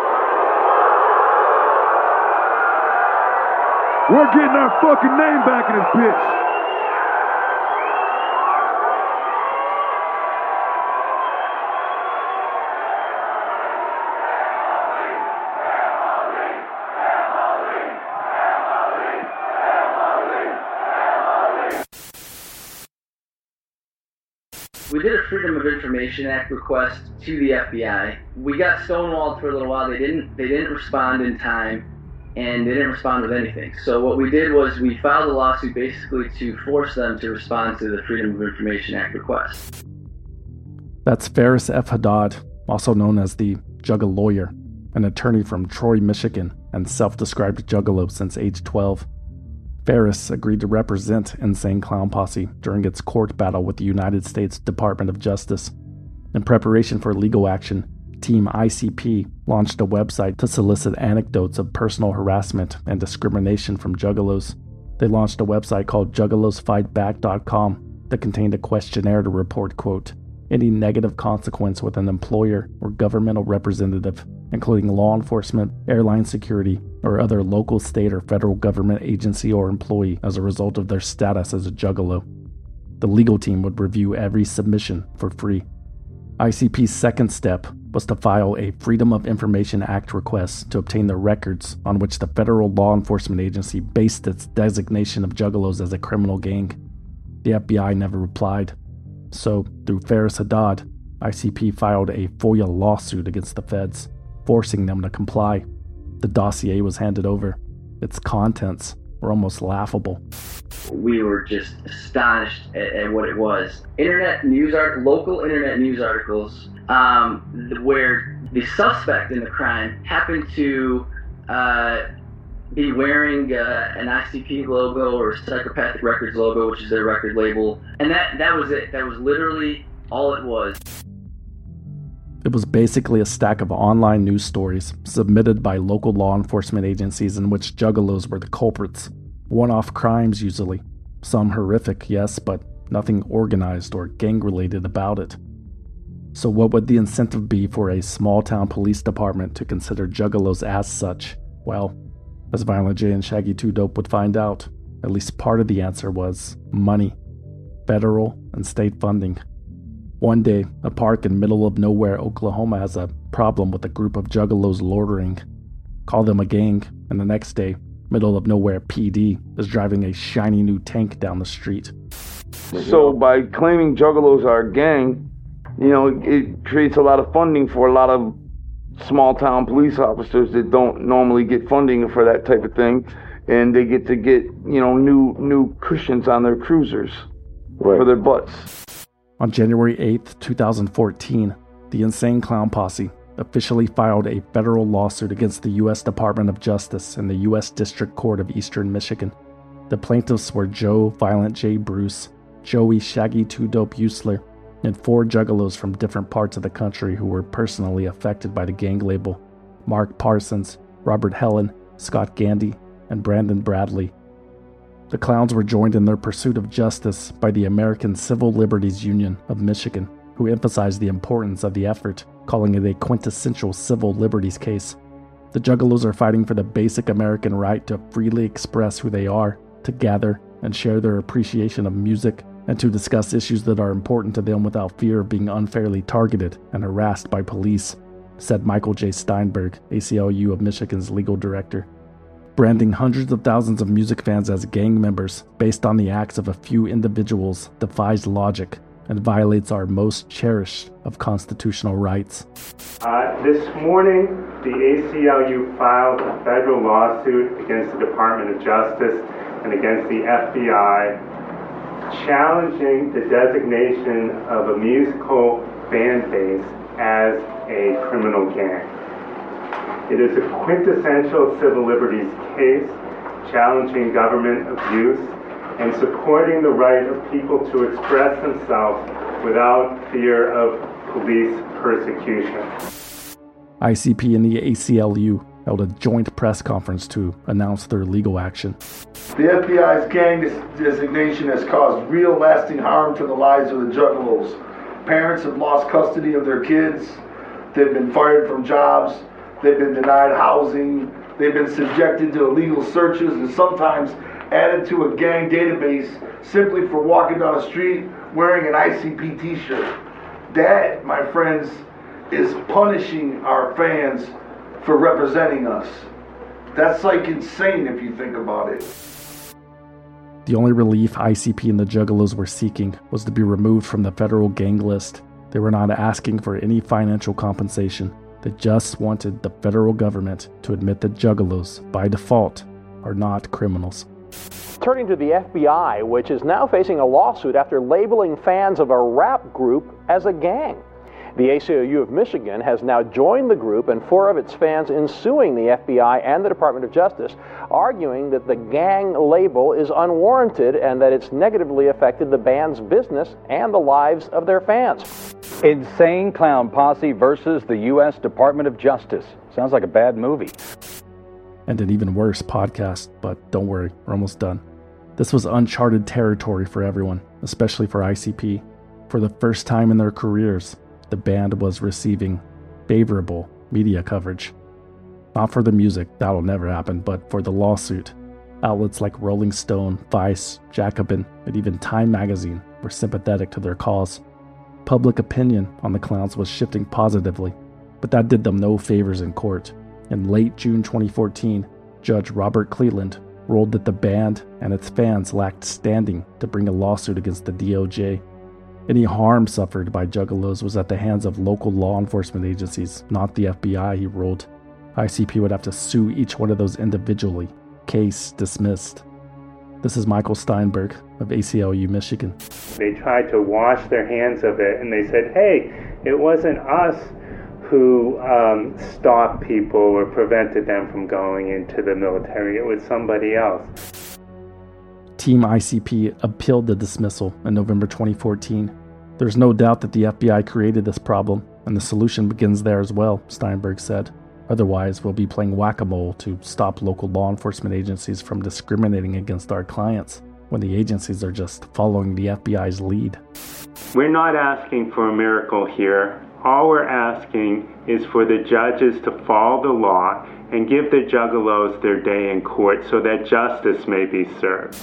We're getting our fucking name back in this bitch. We did a Freedom of Information Act request to the FBI. We got stonewalled for a little while. They didn't respond in time, and they didn't respond with anything. So what we did was we filed a lawsuit basically to force them to respond to the Freedom of Information Act request. That's Ferris F. Haddad, also known as the Juggalawyer, an attorney from Troy, Michigan, and self-described juggalo since age 12. Ferris agreed to represent Insane Clown Posse during its court battle with the United States Department of Justice. In preparation for legal action, Team ICP launched a website to solicit anecdotes of personal harassment and discrimination from juggalos. They launched a website called juggalosfightback.com that contained a questionnaire to report, quote, any negative consequence with an employer or governmental representative, including law enforcement, airline security, or other local, state, or federal government agency or employee as a result of their status as a juggalo. The legal team would review every submission for free. ICP's second step was to file a Freedom of Information Act request to obtain the records on which the federal law enforcement agency based its designation of juggalos as a criminal gang. The FBI never replied. So, through Ferris Haddad, ICP filed a FOIA lawsuit against the feds, forcing them to comply. The dossier was handed over. Its contents were almost laughable. We were just astonished at what it was. Local internet news articles where the suspect in the crime happened to be wearing an ICP logo or Psychopathic Records logo, which is their record label. And that was it. That was literally all it was. It was basically a stack of online news stories submitted by local law enforcement agencies in which juggalos were the culprits. One-off crimes usually. Some horrific, yes, but nothing organized or gang-related about it. So what would the incentive be for a small-town police department to consider juggalos as such? Well, as Violent J and Shaggy 2 Dope would find out, at least part of the answer was money. Federal and state funding. One day, a park in middle of nowhere Oklahoma has a problem with a group of juggalos loitering. Call them a gang, and the next day, middle of nowhere PD is driving a shiny new tank down the street. So by claiming juggalos are a gang, it creates a lot of funding for a lot of small town police officers that don't normally get funding for that type of thing, and they get new cushions on their cruisers for their butts. On January 8th, 2014, the Insane Clown Posse officially filed a federal lawsuit against the U.S. Department of Justice in the U.S. District Court of Eastern Michigan. The plaintiffs were Joe Violent J. Bruce, Joey Shaggy 2 Dope Usler, and 4 juggalos from different parts of the country who were personally affected by the gang label: Mark Parsons, Robert Helen, Scott Gandy, and Brandon Bradley. The clowns were joined in their pursuit of justice by the American Civil Liberties Union of Michigan, who emphasized the importance of the effort, calling it a quintessential civil liberties case. The juggalos are fighting for the basic American right to freely express who they are, to gather and share their appreciation of music, and to discuss issues that are important to them without fear of being unfairly targeted and harassed by police, said Michael J. Steinberg, ACLU of Michigan's legal director. Branding hundreds of thousands of music fans as gang members based on the acts of a few individuals defies logic and violates our most cherished of constitutional rights. This morning, the ACLU filed a federal lawsuit against the Department of Justice and against the FBI, challenging the designation of a musical fan base as a criminal gang. It is a quintessential civil liberties case, challenging government abuse and supporting the right of people to express themselves without fear of police persecution. ICP and the ACLU held a joint press conference to announce their legal action. The FBI's gang designation has caused real lasting harm to the lives of the juggalos. Parents have lost custody of their kids. They've been fired from jobs. They've been denied housing. They've been subjected to illegal searches and sometimes added to a gang database simply for walking down the street wearing an ICP t-shirt. That, my friends, is punishing our fans for representing us. That's like insane if you think about it. The only relief ICP and the Juggalos were seeking was to be removed from the federal gang list. They were not asking for any financial compensation. They just wanted the federal government to admit that Juggalos, by default, are not criminals. Turning to the FBI, which is now facing a lawsuit after labeling fans of a rap group as a gang. The ACLU of Michigan has now joined the group and 4 of its fans in suing the FBI and the Department of Justice, arguing that the gang label is unwarranted and that it's negatively affected the band's business and the lives of their fans. Insane Clown Posse versus the U.S. Department of Justice. Sounds like a bad movie. And an even worse podcast, but don't worry, we're almost done. This was uncharted territory for everyone, especially for ICP. For the first time in their careers, the band was receiving favorable media coverage. Not for the music, that'll never happen, but for the lawsuit. Outlets like Rolling Stone, Vice, Jacobin, and even Time magazine were sympathetic to their cause. Public opinion on the clowns was shifting positively, but that did them no favors in court. In late June 2014, Judge Robert Cleland ruled that the band and its fans lacked standing to bring a lawsuit against the DOJ. Any harm suffered by Juggalos was at the hands of local law enforcement agencies, not the FBI, he ruled. ICP would have to sue each one of those individually. Case dismissed. This is Michael Steinberg of ACLU Michigan. They tried to wash their hands of it, and they said, hey, it wasn't us who stopped people or prevented them from going into the military. It was somebody else. Team ICP appealed the dismissal in November 2014. There's no doubt that the FBI created this problem, and the solution begins there as well, Steinberg said. Otherwise, we'll be playing whack-a-mole to stop local law enforcement agencies from discriminating against our clients, when the agencies are just following the FBI's lead. We're not asking for a miracle here. All we're asking is for the judges to follow the law and give the Juggalos their day in court so that justice may be served.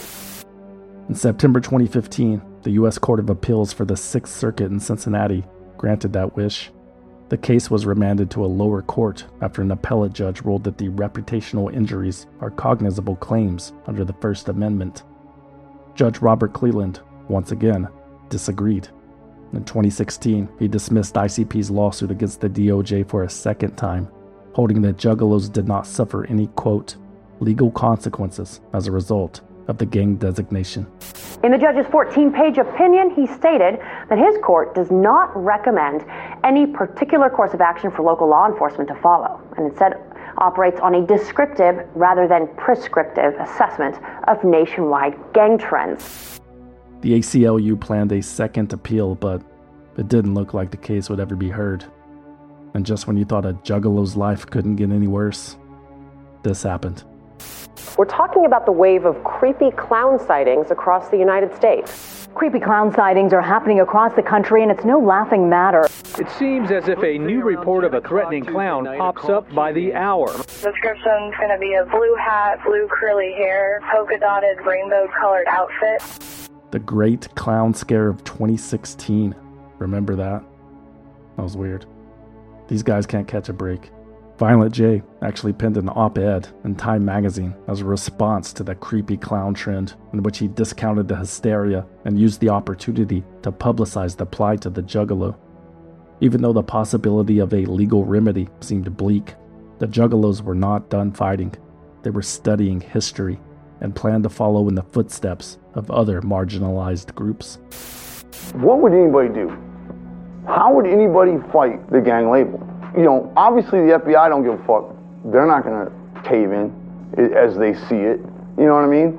In September 2015, the U.S. Court of Appeals for the Sixth Circuit in Cincinnati granted that wish. The case was remanded to a lower court after an appellate judge ruled that the reputational injuries are cognizable claims under the First Amendment. Judge Robert Cleland, once again, disagreed. In 2016, he dismissed ICP's lawsuit against the DOJ for a second time, holding that Juggalos did not suffer any, quote, legal consequences as a result of the gang designation. In the judge's 14-page opinion, he stated that his court does not recommend any particular course of action for local law enforcement to follow, and instead operates on a descriptive rather than prescriptive assessment of nationwide gang trends. The ACLU planned a second appeal, but it didn't look like the case would ever be heard. And just when you thought a Juggalo's life couldn't get any worse, this happened. We're talking about the wave of creepy clown sightings across the United States. Creepy clown sightings are happening across the country, and it's no laughing matter. It seems as if a new report of a threatening clown pops up by the hour. Description's going to be a blue hat, blue curly hair, polka-dotted, rainbow-colored outfit. The Great Clown Scare of 2016. Remember that? That was weird. These guys can't catch a break. Violent J actually penned an op-ed in Time magazine as a response to the creepy clown trend, in which he discounted the hysteria and used the opportunity to publicize the plight of the Juggalo. Even though the possibility of a legal remedy seemed bleak, the Juggalos were not done fighting. They were studying history and planned to follow in the footsteps of other marginalized groups. What would anybody do? How would anybody fight the gang label? You know, obviously the FBI don't give a fuck. They're not gonna cave in as they see it. You know what I mean?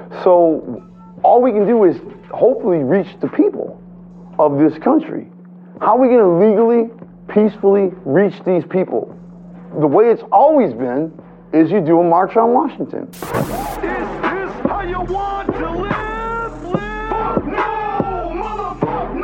So all we can do is hopefully reach the people of this country. How are we gonna legally, peacefully reach these people? The way it's always been is you do a march on Washington. Is this how you want to live? Fuck no, motherfucker,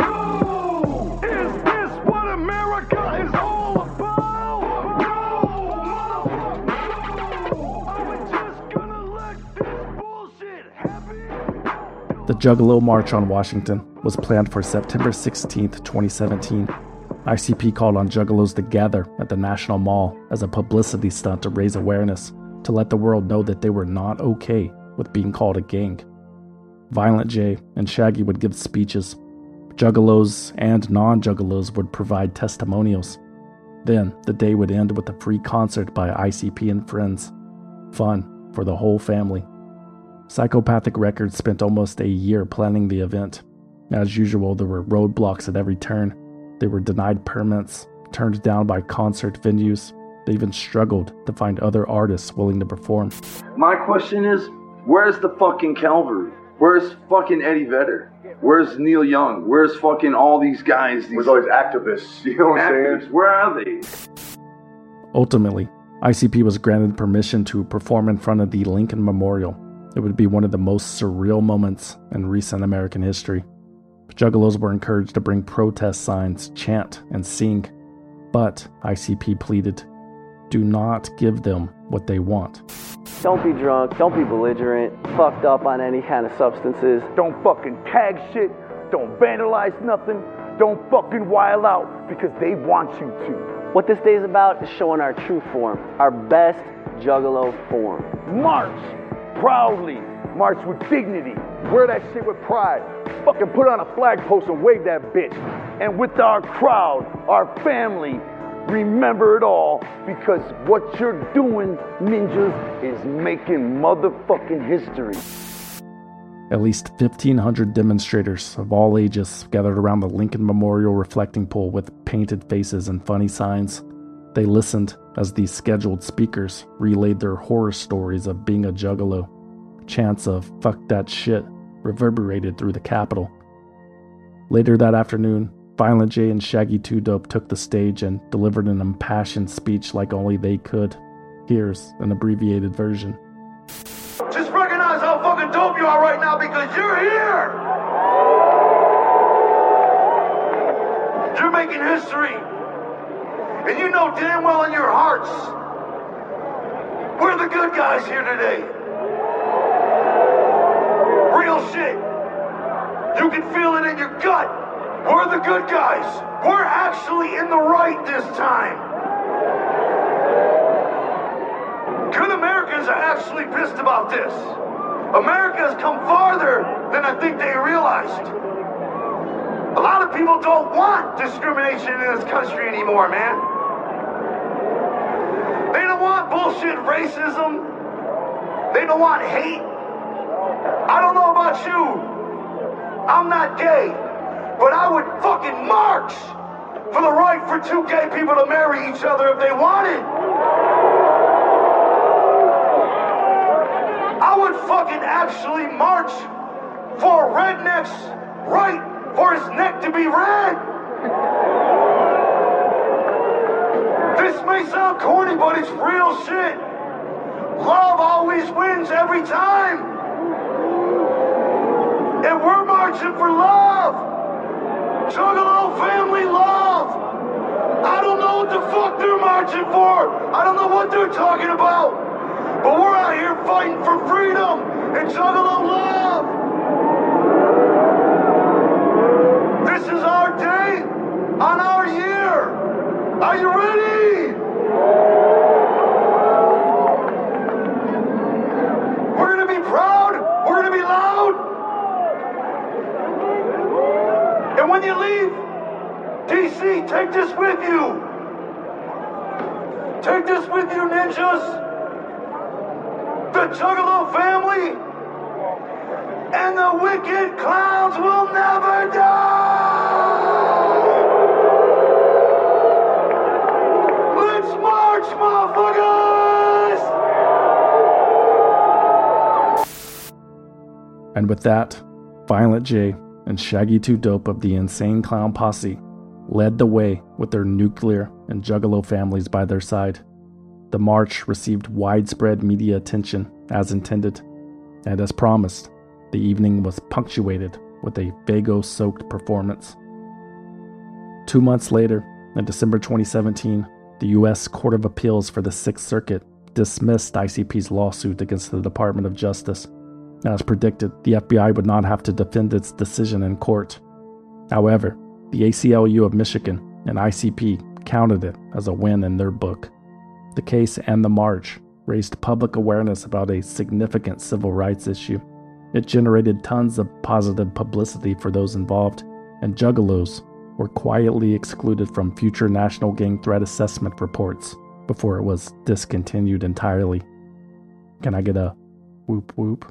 no! Is this what America is all about? No, motherfucker, no! Are we just gonna let this bullshit happen? The Juggalo March on Washington was planned for September 16th, 2017. ICP called on Juggalos to gather at the National Mall as a publicity stunt to raise awareness, to let the world know that they were not okay with being called a gang. Violent J and Shaggy would give speeches. Juggalos and non-juggalos would provide testimonials. Then, the day would end with a free concert by ICP and friends. Fun for the whole family. Psychopathic Records spent almost a year planning the event. As usual, there were roadblocks at every turn. They were denied permits, turned down by concert venues. They even struggled to find other artists willing to perform. My question is, where's the fucking Calvary? Where's fucking Eddie Vedder? Where's Neil Young? Where's fucking all these guys? Where's all these activists? You know what I'm saying? Where are they? Ultimately, ICP was granted permission to perform in front of the Lincoln Memorial. It would be one of the most surreal moments in recent American history. Juggalos were encouraged to bring protest signs, chant, and sing. But ICP pleaded, do not give them what they want. Don't be drunk, don't be belligerent, fucked up on any kind of substances. Don't fucking tag shit, don't vandalize nothing, don't fucking wild out because they want you to. What this day is about is showing our true form, our best Juggalo form. March proudly, march with dignity, wear that shit with pride, fucking put on a flag post and wave that bitch. And with our crowd, our family, remember it all, because what you're doing, ninjas, is making motherfucking history. At least 1,500 demonstrators of all ages gathered around the Lincoln Memorial reflecting pool with painted faces and funny signs. They listened as these scheduled speakers relayed their horror stories of being a juggalo. Chants of "fuck that shit" reverberated through the Capitol. Later that afternoon, Violent J and Shaggy 2 Dope took the stage and delivered an impassioned speech like only they could. Here's an abbreviated version. Just recognize how fucking dope you are right now because you're here! You're making history. And you know damn well in your hearts, we're the good guys here today. Real shit. You can feel it in your gut. We're the good guys. We're actually in the right this time. Good Americans are actually pissed about this. America has come farther than I think they realized. A lot of people don't want discrimination in this country anymore, man. They don't want bullshit racism. They don't want hate. I don't know about you. I'm not gay. But I would fucking march for the right for two gay people to marry each other if they wanted. I would fucking actually march for a redneck's right for his neck to be red. This may sound corny, but it's real shit. Love always wins every time. And we're marching for love. Juggalo family love! I don't know what the fuck they're marching for! I don't know what they're talking about! But we're out here fighting for freedom and Juggalo love! This is our day on our year! Are you ready? We're gonna be proud! We're gonna be loud! And when you leave DC, take this with you. Take this with you, ninjas. The Juggalo family and the wicked clowns will never die. Let's march, motherfuckers! And with that, Violent J and Shaggy 2 Dope of the Insane Clown Posse led the way with their nuclear and Juggalo families by their side. The march received widespread media attention as intended, and as promised, the evening was punctuated with a Faygo-soaked performance. 2 months later, in December 2017, the U.S. Court of Appeals for the Sixth Circuit dismissed ICP's lawsuit against the Department of Justice. As predicted, the FBI would not have to defend its decision in court. However, the ACLU of Michigan and ICP counted it as a win in their book. The case and the march raised public awareness about a significant civil rights issue. It generated tons of positive publicity for those involved, and juggalos were quietly excluded from future national gang threat assessment reports before it was discontinued entirely. Can I get a whoop whoop?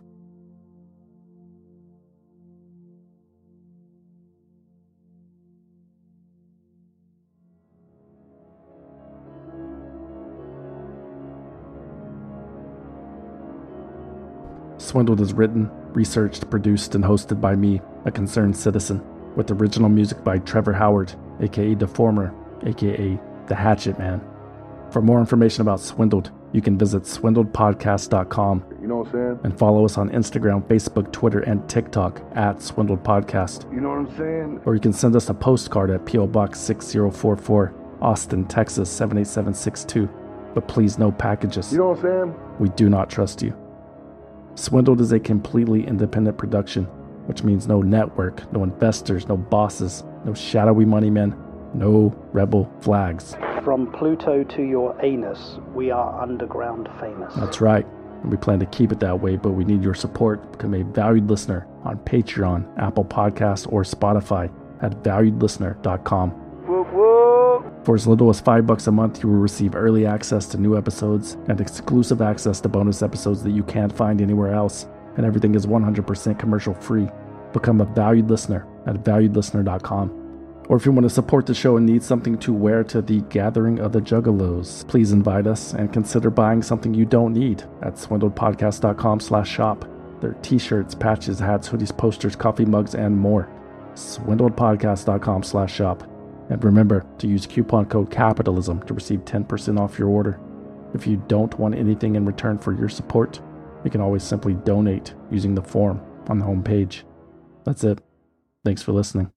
Swindled is written, researched, produced, and hosted by me, a concerned citizen, with original music by Trevor Howard, aka Deformer, aka The Hatchet Man. For more information about Swindled, you can visit swindledpodcast.com. You know what I'm saying? And follow us on Instagram, Facebook, Twitter, and TikTok at Swindled Podcast. You know what I'm saying? Or you can send us a postcard at P.O. Box 6044, Austin, Texas 78762. But please, no packages. You know what I'm saying? We do not trust you. Swindled is a completely independent production, which means no network, no investors, no bosses, no shadowy money men, no rebel flags. From Pluto to your anus, we are underground famous. That's right. And we plan to keep it that way, but we need your support to become a valued listener on Patreon, Apple Podcasts, or Spotify at valuedlistener.com. Whoop, whoop. For as little as $5 a month, you will receive early access to new episodes and exclusive access to bonus episodes that you can't find anywhere else. And everything is 100% commercial free. Become a valued listener at valuedlistener.com. Or if you want to support the show and need something to wear to the gathering of the juggalos, please invite us and consider buying something you don't need at swindledpodcast.com/shop. There are t-shirts, patches, hats, hoodies, posters, coffee mugs, and more. swindledpodcast.com/shop. And remember to use coupon code CAPITALISM to receive 10% off your order. If you don't want anything in return for your support, you can always simply donate using the form on the homepage. That's it. Thanks for listening.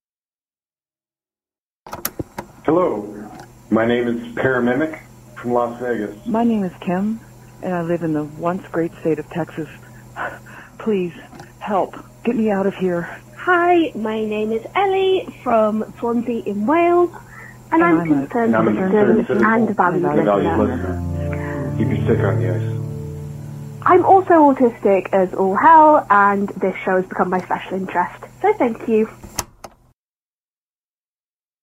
Hello, my name is Paramimic from Las Vegas. My name is Kim, and I live in the once great state of Texas. Please, help. Get me out of here. Hi, my name is Ellie from Swansea in Wales, and I'm concerned citizen and valued listener. Keep your stick on the ice. I'm also autistic as all hell, and this show has become my special interest, so thank you.